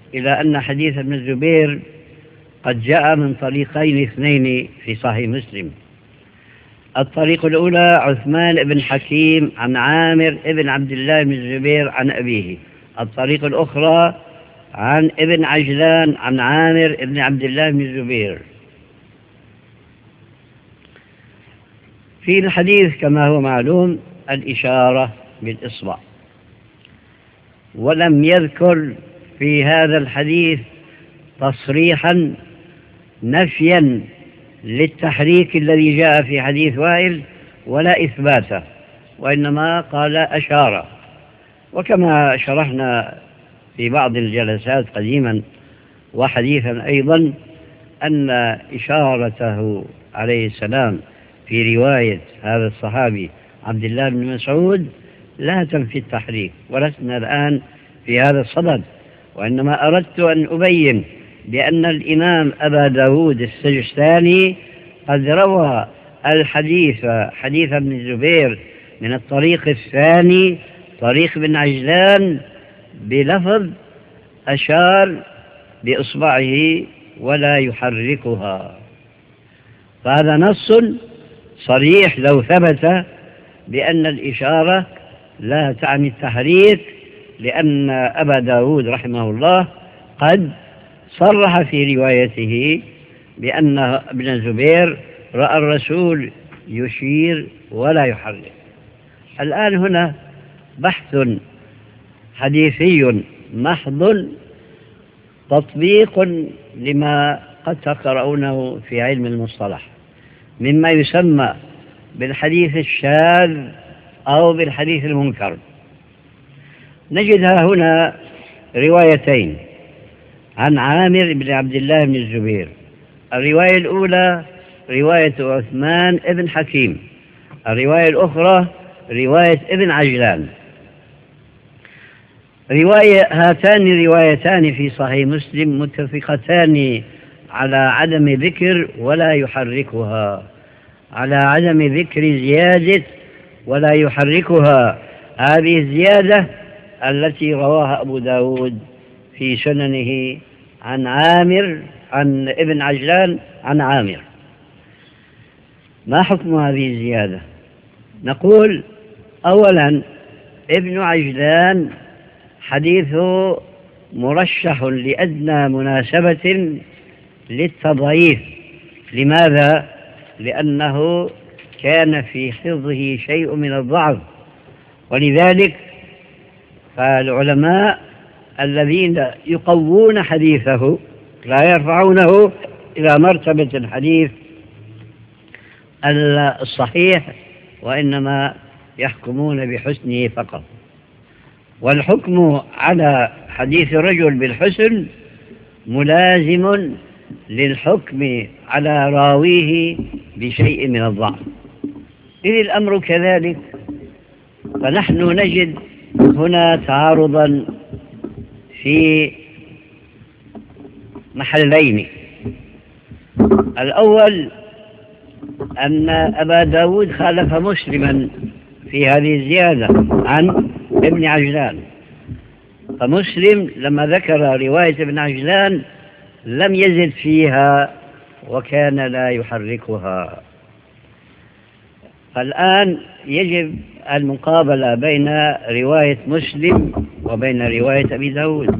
إلى أن حديث ابن الزبير قد جاء من طريقين اثنين في صحيح مسلم. الطريق الأولى عثمان بن حكيم عن عامر بن عبد الله بن الزبير عن أبيه. الطريق الأخرى عن ابن عجلان عن عامر بن عبد الله بن الزبير. في الحديث كما هو معلوم الإشارة بالإصبع، ولم يذكر في هذا الحديث تصريحا نفيا للتحريك الذي جاء في حديث وائل ولا إثباته، وإنما قال أشار. وكما شرحنا في بعض الجلسات قديما وحديثا أيضا أن إشارته عليه السلام في رواية هذا الصحابي عبد الله بن مسعود لا تنفي التحريك، ولسنا الآن في هذا الصدد، وإنما أردت أن أبين بأن الإمام أبا داود السجستاني قد روى الحديث حديث ابن الزبير من الطريق الثاني طريق بن عجلان بلفظ أشار بإصبعه ولا يحركها. فهذا نص صريح لو ثبت بأن الإشارة لا تعني التحريك، لأن أبا داود رحمه الله قد صرح في روايته بأن ابن الزبير رأى الرسول يشير ولا يحرك. الآن هنا بحث حديثي محض تطبيق لما قد تقرؤونه في علم المصطلح مما يسمى بالحديث الشاذ أو بالحديث المنكر. نجدها هنا روايتين عن عامر بن عبد الله بن الزبير. الرواية الأولى رواية عثمان بن حكيم، الرواية الأخرى رواية ابن عجلان. هاتان روايتان في صحيح مسلم متفقتان على عدم ذكر ولا يحركها، على عدم ذكر زيادة ولا يحركها. هذه الزيادة التي رواها أبو داود في سننه عن عامر عن ابن عجلان عن عامر. ما حكم هذه الزيادة؟ نقول أولا ابن عجلان حديثه مرشح لأدنى مناسبة للتضعيف. لماذا؟ لأنه كان في حفظه شيء من الضعف، ولذلك فالعلماء الذين يقوون حديثه لا يرفعونه إلى مرتبة الحديث الصحيح، وإنما يحكمون بحسنه فقط. والحكم على حديث الرجل بالحسن ملازم للحكم على راويه بشيء من الضعف. إذ الأمر كذلك فنحن نجد هنا تعارضا في محلين. الأول أن أبا داود خالف مسلما في هذه الزيادة عن ابن عجلان، فمسلم لما ذكر رواية ابن عجلان لم يزد فيها وكان لا يحركها. فالآن يجب المقابلة بين رواية مسلم وبين رواية أبي داود.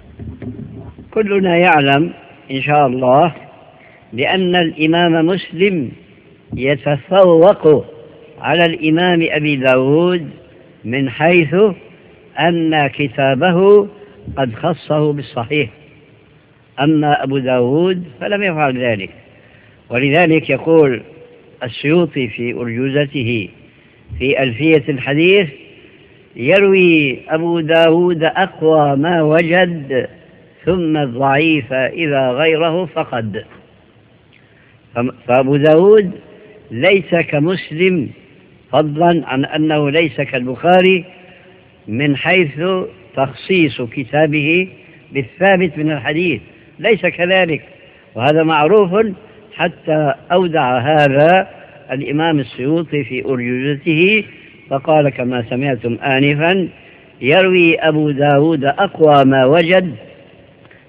كلنا يعلم إن شاء الله بأن الإمام مسلم يتفوق على الإمام أبي داود من حيث أن كتابه قد خصه بالصحيح، أما أبو داود فلم يفعل ذلك. ولذلك يقول السيوطي في أرجوزته في ألفية الحديث: يروي أبو داود أقوى ما وجد ثم الضعيف إذا غيره فقد. فأبو داود ليس كمسلم، فضلا عن أنه ليس كالبخاري من حيث تخصيص كتابه بالثابت من الحديث، ليس كذلك، وهذا معروف. حتى أودع هذا الإمام السيوطي في أرجوزته فقال كما سمعتم آنفا: يروي أبو داود أقوى ما وجد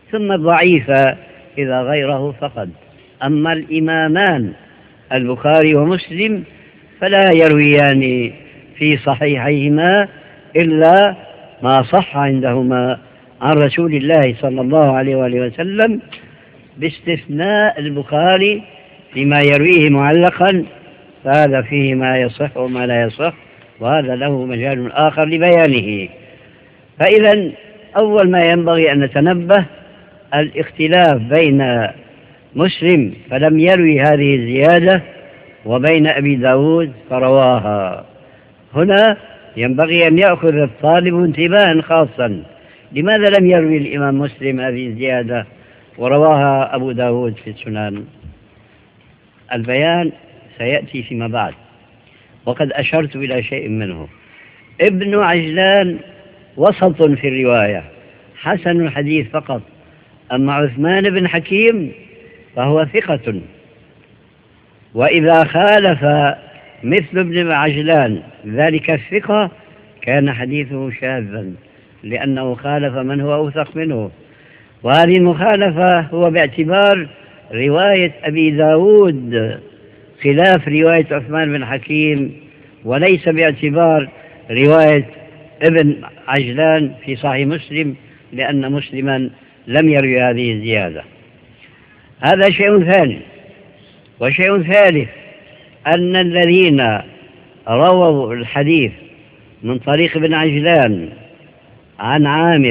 ثم الضعيفة إذا غيره فقد. أما الإمامان البخاري ومسلم فلا يرويان في صحيحيهما إلا ما صح عندهما عن رسول الله صلى الله عليه وآله وسلم، باستثناء البخاري فيما يرويه معلقا، فهذا فيه ما يصح وما لا يصح، وهذا له مجال آخر لبيانه. فإذا أول ما ينبغي أن نتنبه الاختلاف بين مسلم فلم يروي هذه الزيادة وبين أبي داود فرواها. هنا ينبغي أن يأخذ الطالب انتباها خاصا، لماذا لم يروي الإمام مسلم هذه الزيادة ورواها أبو داود في السنن؟ البيان سيأتي فيما بعد، وقد أشرت إلى شيء منه. ابن عجلان وسط في الرواية، حسن الحديث فقط، أما عثمان بن حكيم فهو ثقة، وإذا خالف مثل ابن عجلان ذلك الثقة كان حديثه شاذا، لأنه خالف من هو أوثق منه. وهذه المخالفة هو باعتبار رواية أبي داود خلاف رواية عثمان بن حكيم، وليس باعتبار رواية ابن عجلان في صحيح مسلم، لأن مسلما لم يروي هذه الزيادة. هذا شيء ثاني. وشيء ثالث، أن الذين رووا الحديث من طريق ابن عجلان عن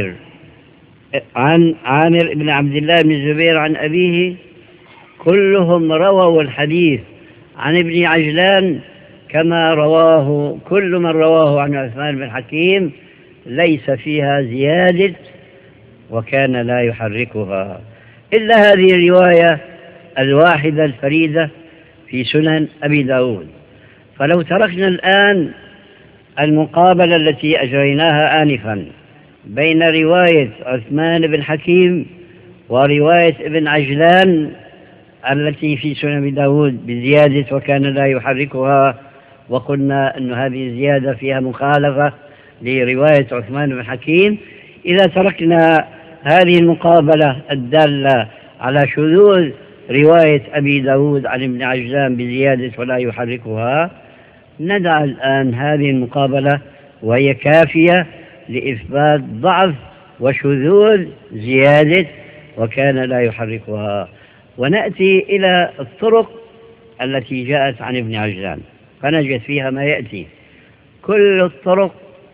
عامر بن عبد الله بن الزبير عن أبيه، كلهم رووا الحديث عن ابن عجلان كما رواه كل من رواه عن عثمان بن حكيم، ليس فيها زيادة وكان لا يحركها، إلا هذه الرواية الواحدة الفريدة في سنن أبي داود. فلو تركنا الآن المقابلة التي أجريناها آنفا بين رواية عثمان بن حكيم ورواية ابن عجلان التي في سنن أبي داود بزيادة وكان لا يحركها، وقلنا أن هذه الزيادة فيها مخالفة لرواية عثمان بن حكيم، إذا تركنا هذه المقابلة الدالة على شذوذ رواية أبي داود عن ابن عجلان بزيادة ولا يحركها، ندع الآن هذه المقابلة وهي كافية لإثبات ضعف وشذوذ زيادة وكان لا يحركها، ونأتي إلى الطرق التي جاءت عن ابن عجلان فنجد فيها ما يأتي. كل الطرق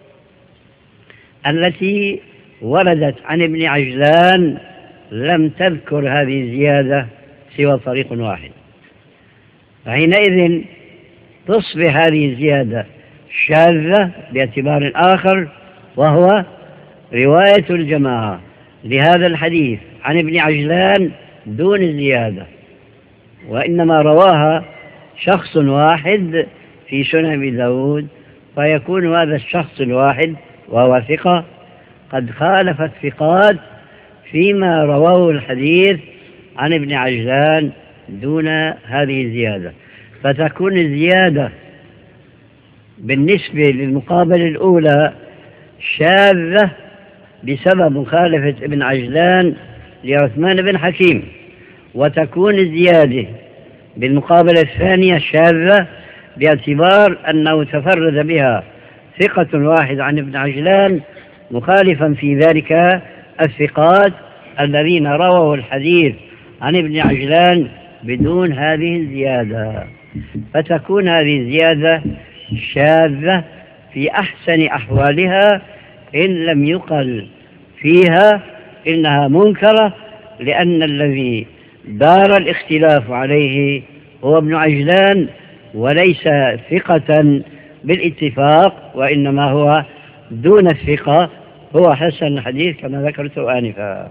التي وردت عن ابن عجلان لم تذكر هذه الزيادة سوى طريق واحد، فحينئذ تصبح هذه الزيادة شاذة باعتبار آخر، وهو رواية الجماعة لهذا الحديث عن ابن عجلان دون الزيادة، وإنما رواها شخص واحد في سنن أبي داود، فيكون هذا الشخص الواحد وهو ثقة قد خالف الثقات فيما رواه الحديث عن ابن عجلان دون هذه الزيادة، فتكون الزيادة بالنسبة للمقابلة الأولى شاذة بسبب مخالفة ابن عجلان لعثمان بن حكيم، وتكون الزيادة بالمقابلة الثانية شاذة باعتبار أنه تفرد بها ثقة واحد عن ابن عجلان مخالفا في ذلك الثقات الذين رووا الحديث عن ابن عجلان بدون هذه الزيادة، فتكون هذه الزيادة شاذة في أحسن أحوالها، إن لم يقل فيها إنها منكرة، لأن الذي دار الاختلاف عليه هو ابن عجلان وليس ثقة بالاتفاق، وإنما هو دون الثقة، هو حسن الحديث كما ذكرت آنفا.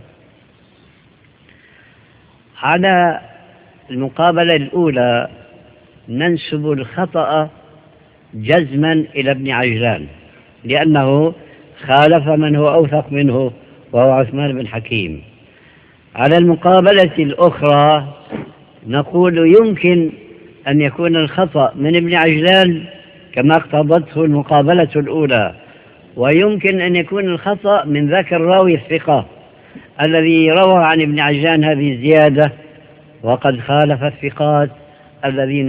على المقابلة الأولى ننسب الخطأ جزما إلى ابن عجلان لأنه خالف من هو أوثق منه وهو عثمان بن حكيم. على المقابلة الأخرى نقول يمكن أن يكون الخطأ من ابن عجلان كما اقتضته المقابلة الأولى، ويمكن أن يكون الخطأ من ذاك الراوي الثقة، الذي روى عن ابن عجلان هذه الزيادة وقد خالف الثقات الذين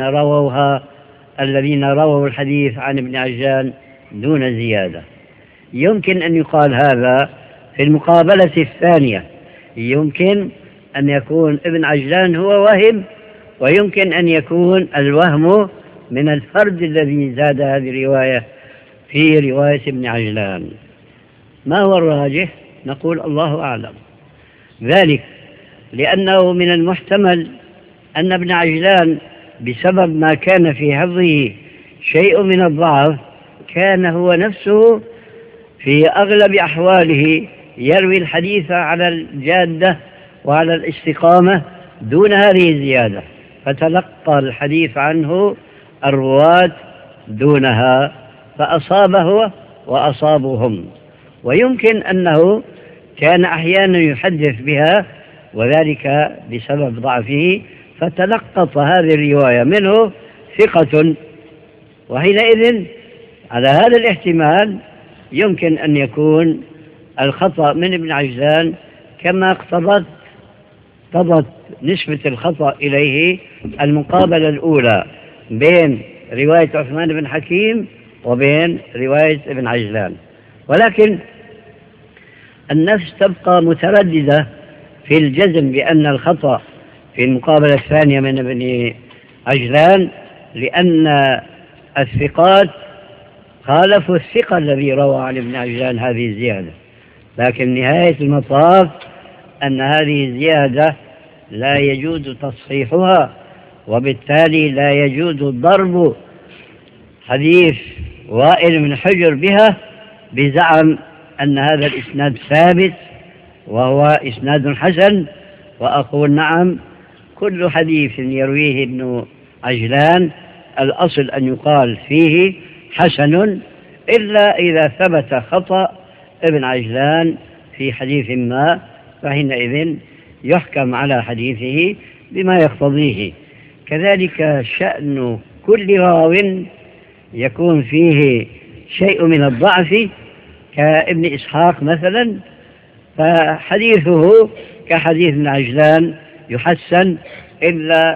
رووا الحديث عن ابن عجلان دون زيادة. يمكن أن يقال هذا في المقابلة الثانية، يمكن أن يكون ابن عجلان هو وهم، ويمكن أن يكون الوهم من الفرد الذي زاد هذه الرواية في رواية ابن عجلان. ما هو الراجح؟ نقول الله أعلم، ذلك لأنه من المحتمل أن ابن عجلان بسبب ما كان في حفظه شيء من الضعف كان هو نفسه في أغلب أحواله يروي الحديث على الجادة وعلى الاستقامة دون هذه الزيادة، فتلقى الحديث عنه الرواة دونها، فأصاب هو وأصابهم. ويمكن أنه كان أحيانا يحدث بها وذلك بسبب ضعفه، فتلقط هذه الرواية منه ثقة، وحينئذ على هذا الاحتمال يمكن أن يكون الخطأ من ابن عجلان كما اقتضت نسبة الخطأ إليه المقابلة الأولى بين رواية عثمان بن حكيم وبين رواية ابن عجلان. ولكن النفس تبقى مترددة في الجزم بأن الخطأ في المقابلة الثانية من ابن عجلان، لأن الثقات خالفوا الثقة الذي روى عن ابن عجلان هذه الزيادة، لكن نهاية المطاف أن هذه الزيادة لا يجوز تصحيحها، وبالتالي لا يجوز ضرب حديث وائل بن حجر بها بزعم أن هذا الإسناد ثابت وهو إسناد حسن. وأقول نعم، كل حديث يرويه ابن عجلان الأصل أن يقال فيه حسن، إلا إذا ثبت خطأ ابن عجلان في حديث ما، فحينئذ يحكم على حديثه بما يقتضيه. كذلك شأن كل راو يكون فيه شيء من الضعف كابن إسحاق مثلا، فحديثه كحديث ابن عجلان يحسن إلا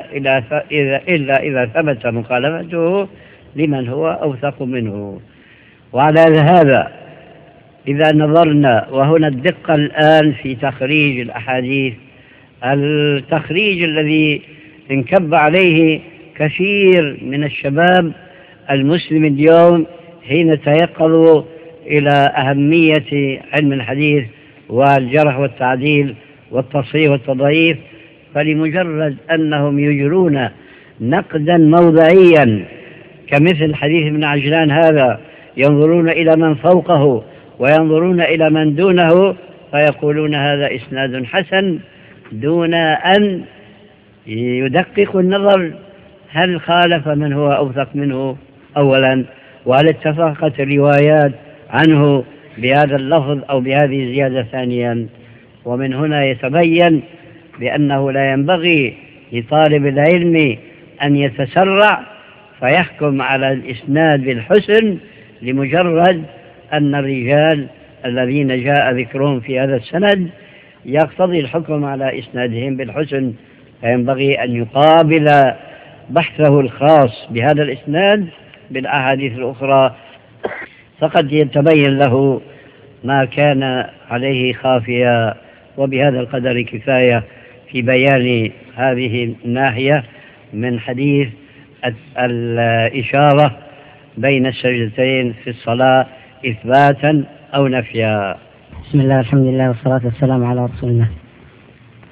إذا ثبت مخالفته لمن هو أوثق منه. وعلى هذا إذا نظرنا، وهنا الدقة الآن في تخريج الأحاديث، التخريج الذي انكب عليه كثير من الشباب المسلم اليوم حين تيقظوا إلى أهمية علم الحديث والجرح والتعديل والتصحيح والتضعيف، فلمجرد أنهم يجرون نقدا موضعيا كمثل حديث ابن عجلان هذا ينظرون إلى من فوقه وينظرون إلى من دونه فيقولون هذا إسناد حسن، دون أن يدققوا النظر هل خالف من هو أوثق منه أولا، وهل اتفقت الروايات عنه بهذا اللفظ أو بهذه الزيادة ثانيا. ومن هنا يتبين بأنه لا ينبغي لطالب العلم أن يتسرع فيحكم على الإسناد بالحسن لمجرد أن الرجال الذين جاء ذكرهم في هذا السند يقتضي الحكم على إسنادهم بالحسن، فينبغي أن يقابل بحثه الخاص بهذا الإسناد بالأحاديث الأخرى، فقد يتبين له ما كان عليه خافيا. وبهذا القدر كفاية في بيان هذه الناحية من حديث الإشارة بين السجدتين في الصلاة إثباتا أو نفيا. بسم الله والحمد لله والصلاة والسلام على رسول الله.